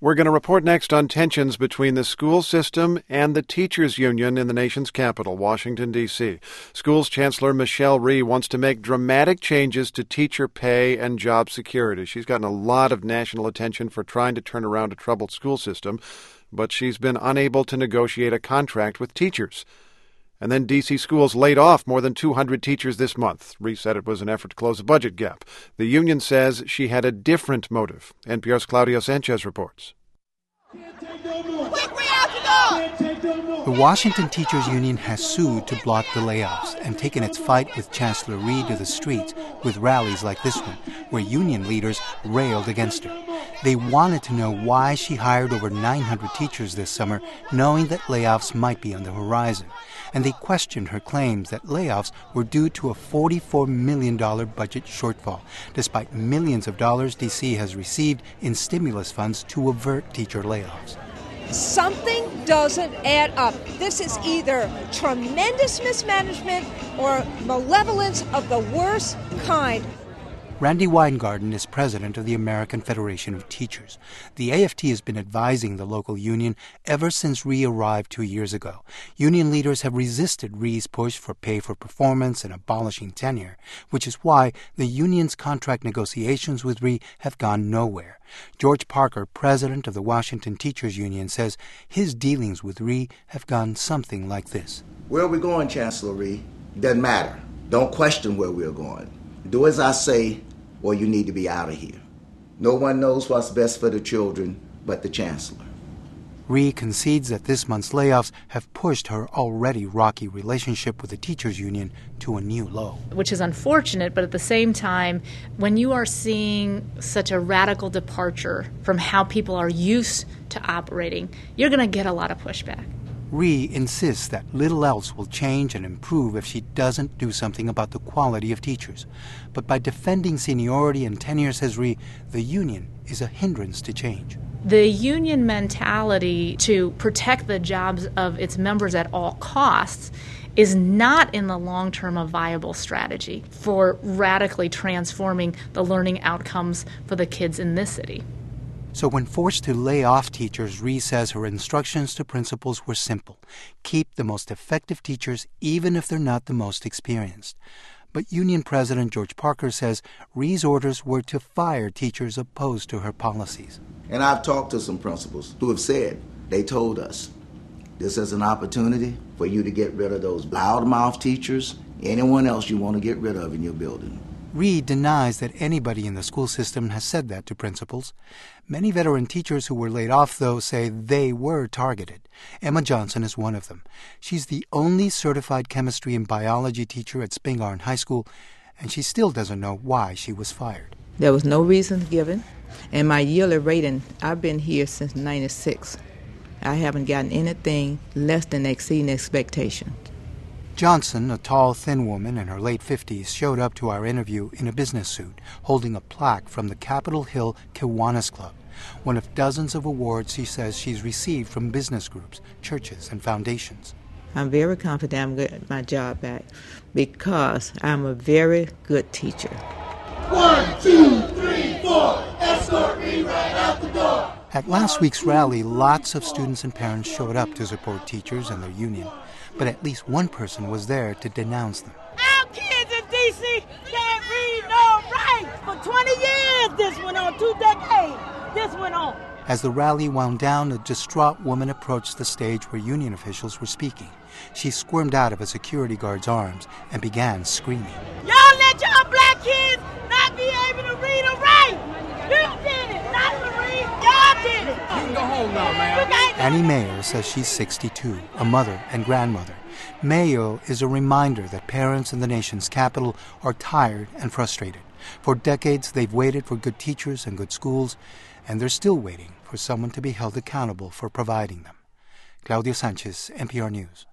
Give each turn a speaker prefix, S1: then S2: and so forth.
S1: We're going to report next on tensions between the school system and the teachers' union in the nation's capital, Washington, D.C. Schools Chancellor Michelle Rhee wants to make dramatic changes to teacher pay and job security. She's gotten a lot of national attention for trying to turn around a troubled school system, but she's been unable to negotiate a contract with teachers. And then D.C. schools laid off more than 200 teachers this month. Rhee said it was an effort to close a budget gap. The union says she had a different motive. NPR's Claudio Sanchez reports.
S2: The Washington Teachers Union has sued to block the layoffs and taken its fight with Chancellor Rhee to the streets with rallies like this one, where union leaders railed against her. They wanted to know why she hired over 900 teachers this summer, knowing that layoffs might be on the horizon. And they questioned her claims that layoffs were due to a $44 million budget shortfall, despite millions of dollars D.C. has received in stimulus funds to avert teacher layoffs.
S3: Something doesn't add up. This is either tremendous mismanagement or malevolence of the worst kind.
S2: Randy Weingarten is president of the American Federation of Teachers. The AFT has been advising the local union ever since Rhee arrived 2 years ago. Union leaders have resisted Rhee's push for pay for performance and abolishing tenure, which is why the union's contract negotiations with Rhee have gone nowhere. George Parker, president of the Washington Teachers Union, says his dealings with Rhee have gone something like this.
S4: Where are we going, Chancellor Rhee? Doesn't matter. Don't question where we're going. Do as I say, or you need to be out of here. No one knows what's best for the children but the chancellor.
S2: Rhee concedes that this month's layoffs have pushed her already rocky relationship with the teachers union to a new low.
S5: Which is unfortunate, but at the same time, when you are seeing such a radical departure from how people are used to operating, you're going to get a lot of pushback.
S2: Rhee insists that little else will change and improve if she doesn't do something about the quality of teachers. But by defending seniority and tenure, says Rhee, the union is a hindrance to change.
S5: The union mentality to protect the jobs of its members at all costs is not in the long term a viable strategy for radically transforming the learning outcomes for the kids in this city.
S2: So when forced to lay off teachers, Rhee says her instructions to principals were simple. Keep the most effective teachers even if they're not the most experienced. But Union President George Parker says Rhee's orders were to fire teachers opposed to her policies.
S4: And I've talked to some principals who have said, they told us, this is an opportunity for you to get rid of those loudmouth teachers, anyone else you want to get rid of in your building.
S2: Rhee denies that anybody in the school system has said that to principals. Many veteran teachers who were laid off, though, say they were targeted. Emma Johnson is one of them. She's the only certified chemistry and biology teacher at Spingarn High School, and she still doesn't know why she was fired.
S6: There was no reason given, and my yearly rating, I've been here since '96. I haven't gotten anything less than exceeding expectations.
S2: Johnson, a tall, thin woman in her late 50s, showed up to our interview in a business suit, holding a plaque from the Capitol Hill Kiwanis Club, one of dozens of awards she says she's received from business groups, churches, and foundations.
S6: I'm very confident I'm going to get my job back because I'm a very good teacher.
S7: 1, 2, 3, 4, escort me right out the door.
S2: At last week's rally, lots of students and parents showed up to support teachers and their union. But at least one person was there to denounce them.
S8: Our kids in D.C. can't read nor write. For 20 years this went on, 2 decades this went on.
S2: As the rally wound down, a distraught woman approached the stage where union officials were speaking. She squirmed out of a security guard's arms and began screaming.
S8: Y'all let y'all black kids not be able to read or write. You did it, not Marie. Y'all did it.
S7: You can go home now, man.
S2: Annie Mayo says she's 62, a mother and grandmother. Mayo is a reminder that parents in the nation's capital are tired and frustrated. For decades, they've waited for good teachers and good schools, and they're still waiting for someone to be held accountable for providing them. Claudio Sanchez, NPR News.